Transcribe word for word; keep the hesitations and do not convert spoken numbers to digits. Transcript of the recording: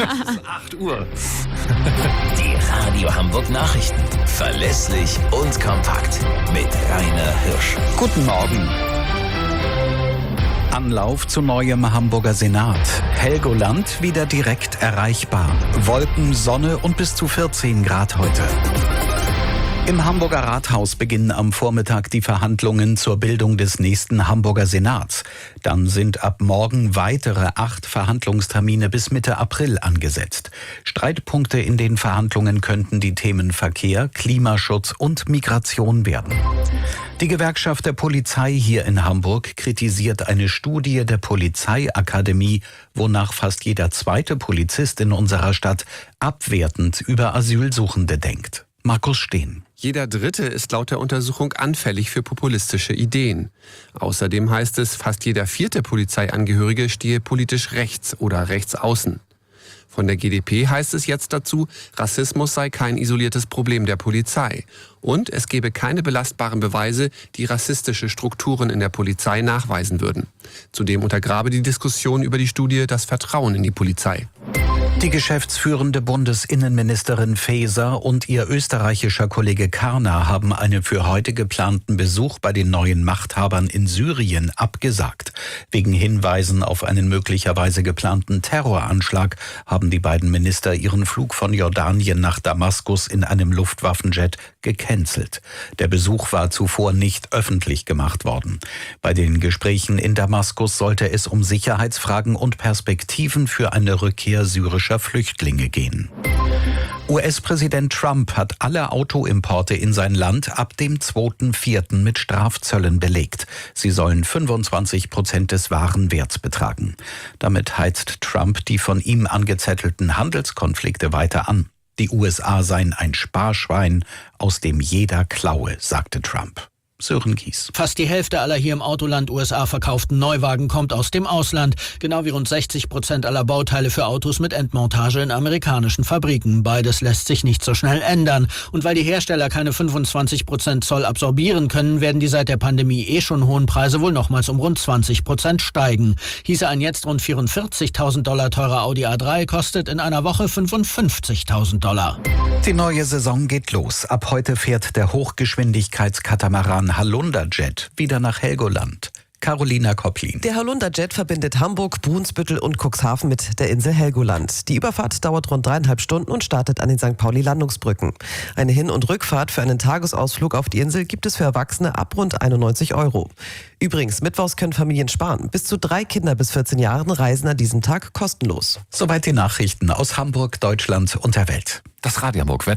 Es ist acht Uhr. Die Radio Hamburg Nachrichten. Verlässlich und kompakt. Mit Rainer Hirsch. Guten Morgen. Anlauf zu neuem Hamburger Senat. Helgoland wieder direkt erreichbar. Wolken, Sonne und bis zu vierzehn Grad heute. Im Hamburger Rathaus beginnen am Vormittag die Verhandlungen zur Bildung des nächsten Hamburger Senats. Dann sind ab morgen weitere acht Verhandlungstermine bis Mitte April angesetzt. Streitpunkte in den Verhandlungen könnten die Themen Verkehr, Klimaschutz und Migration werden. Die Gewerkschaft der Polizei hier in Hamburg kritisiert eine Studie der Polizeiakademie, wonach fast jeder zweite Polizist in unserer Stadt abwertend über Asylsuchende denkt. Markus Steen. Jeder Dritte ist laut der Untersuchung anfällig für populistische Ideen. Außerdem heißt es, fast jeder vierte Polizeiangehörige stehe politisch rechts oder rechts außen. Von der G d P heißt es jetzt dazu, Rassismus sei kein isoliertes Problem der Polizei. Und es gebe keine belastbaren Beweise, die rassistische Strukturen in der Polizei nachweisen würden. Zudem untergrabe die Diskussion über die Studie das Vertrauen in die Polizei. Die geschäftsführende Bundesinnenministerin Faeser und ihr österreichischer Kollege Karner haben einen für heute geplanten Besuch bei den neuen Machthabern in Syrien abgesagt. Wegen Hinweisen auf einen möglicherweise geplanten Terroranschlag haben die beiden Minister ihren Flug von Jordanien nach Damaskus in einem Luftwaffenjet gecancelt. Der Besuch war zuvor nicht öffentlich gemacht worden. Bei den Gesprächen in Damaskus sollte es um Sicherheitsfragen und Perspektiven für eine Rückkehr syrischer Flüchtlinge gehen. U S-Präsident Trump hat alle Autoimporte in sein Land ab dem zweiten vierten mit Strafzöllen belegt. Sie sollen fünfundzwanzig Prozent des Warenwerts betragen. Damit heizt Trump die von ihm angezettelten Handelskonflikte weiter an. Die U S A seien ein Sparschwein, aus dem jeder klaue, sagte Trump. Sören Gies. Fast die Hälfte aller hier im Autoland U S A verkauften Neuwagen kommt aus dem Ausland. Genau wie rund sechzig Prozent aller Bauteile für Autos mit Endmontage in amerikanischen Fabriken. Beides lässt sich nicht so schnell ändern. Und weil die Hersteller keine fünfundzwanzig Prozent Zoll absorbieren können, werden die seit der Pandemie eh schon hohen Preise wohl nochmals um rund zwanzig Prozent steigen. Hieße ein jetzt rund vierundvierzigtausend Dollar teurer Audi A drei, kostet in einer Woche fünfundfünfzigtausend Dollar. Die neue Saison geht los. Ab heute fährt der Hochgeschwindigkeitskatamaran Holunder-Jet wieder nach Helgoland. Carolina Kopplin. Der Holunder-Jet verbindet Hamburg, Brunsbüttel und Cuxhaven mit der Insel Helgoland. Die Überfahrt dauert rund dreieinhalb Stunden und startet an den Sankt Pauli-Landungsbrücken. Eine Hin- und Rückfahrt für einen Tagesausflug auf die Insel gibt es für Erwachsene ab rund einundneunzig Euro. Übrigens, mittwochs können Familien sparen. Bis zu drei Kinder bis vierzehn Jahren reisen an diesem Tag kostenlos. Soweit die Nachrichten aus Hamburg, Deutschland und der Welt. Das Radio Hamburg